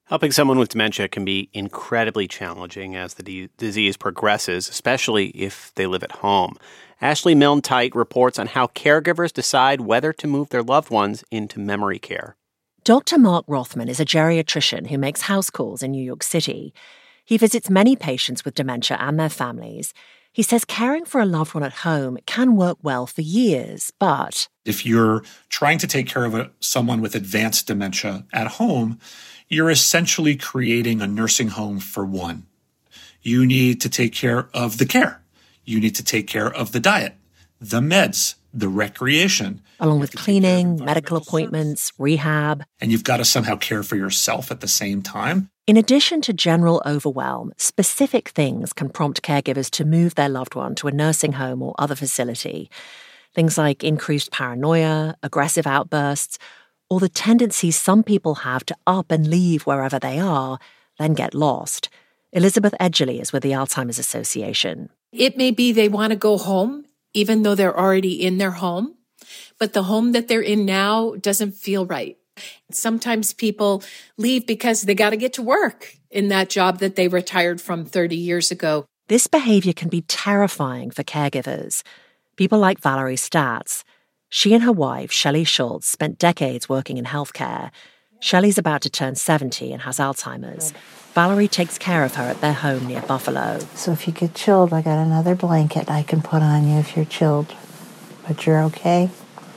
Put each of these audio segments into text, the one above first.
Helping someone with dementia can be incredibly challenging as the disease progresses, especially if they live at home. Ashley Milne-Tite reports on how caregivers decide whether to move their loved ones into memory care. Dr. Mark Rothman is a geriatrician who makes house calls in New York City. He visits many patients with dementia and their families. He says caring for a loved one at home can work well for years, but if you're trying to take care of someone with advanced dementia at home, you're essentially creating a nursing home for one. You need to take care of the care. You need to take care of the diet, the meds, the recreation. Along with cleaning, medical appointments, rehab. And you've got to somehow care for yourself at the same time. In addition to general overwhelm, specific things can prompt caregivers to move their loved one to a nursing home or other facility. Things like increased paranoia, aggressive outbursts, or the tendency some people have to up and leave wherever they are, then get lost. Elizabeth Edgerly is with the Alzheimer's Association. It may be they want to go home, even though they're already in their home, but the home that they're in now doesn't feel right. Sometimes people leave because they got to get to work in that job that they retired from 30 years ago. This behavior can be terrifying for caregivers. People like Valerie Statz. She and her wife, Shelley Schultz, spent decades working in healthcare. Shelley's about to turn 70 and has Alzheimer's. Valerie takes care of her at their home near Buffalo. So if you get chilled, I got another blanket I can put on you if you're chilled. But you're okay?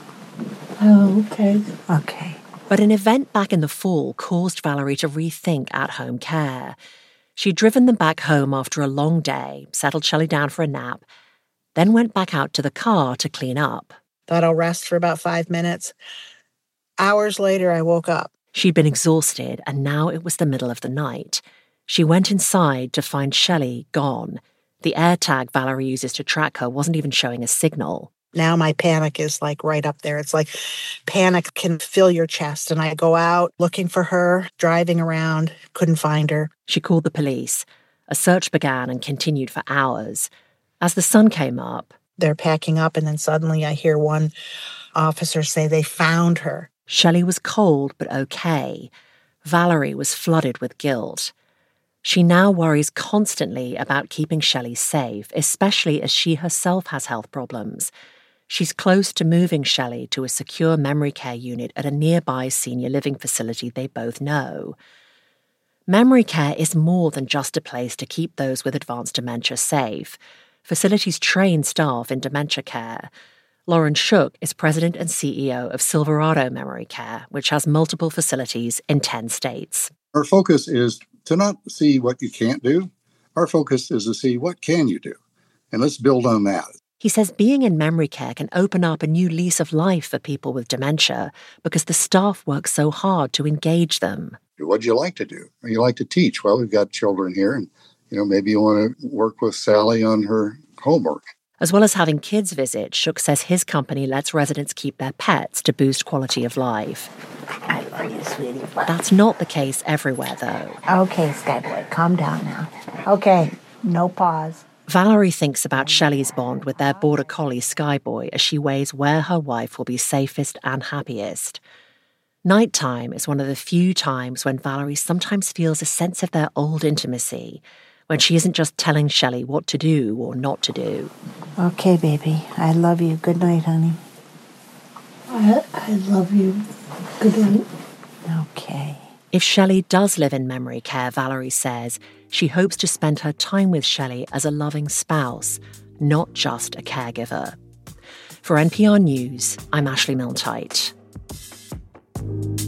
Oh, okay. Okay. But an event back in the fall caused Valerie to rethink at-home care. She'd driven them back home after a long day, settled Shelley down for a nap, then went back out to the car to clean up. Thought I'll rest for about 5 minutes. Hours later, I woke up. She'd been exhausted, and now it was the middle of the night. She went inside to find Shelley gone. The AirTag Valerie uses to track her wasn't even showing a signal. Now my panic is like right up there. It's like panic can fill your chest. And I go out looking for her, driving around, couldn't find her. She called the police. A search began and continued for hours. As the sun came up, they're packing up, and then suddenly I hear one officer say they found her. Shelley was cold but okay. Valerie was flooded with guilt. She now worries constantly about keeping Shelley safe, especially as she herself has health problems. She's close to moving Shelley to a secure memory care unit at a nearby senior living facility they both know. Memory care is more than just a place to keep those with advanced dementia safe. Facilities train staff in dementia care. Lauren Shook is president and CEO of Silverado Memory Care, which has multiple facilities in 10 states. Our focus is to not see what you can't do. Our focus is to see what can you do, and let's build on that. He says being in memory care can open up a new lease of life for people with dementia because the staff work so hard to engage them. What do you like to do? You like to teach? Well, we've got children here, and maybe you want to work with Sally on her homework. As well as having kids visit, Shook says his company lets residents keep their pets to boost quality of life. I love you, sweetie. That's not the case everywhere, though. Okay, Skyboy, calm down now. Okay, no pause. Valerie thinks about Shelley's bond with their border collie Skyboy as she weighs where her wife will be safest and happiest. Nighttime is one of the few times when Valerie sometimes feels a sense of their old intimacy, when she isn't just telling Shelley what to do or not to do. Okay, baby. I love you. Good night, honey. I love you. Good night. Okay. If Shelley does live in memory care, Valerie says she hopes to spend her time with Shelley as a loving spouse, not just a caregiver. For NPR News, I'm Ashley Milne-Tite.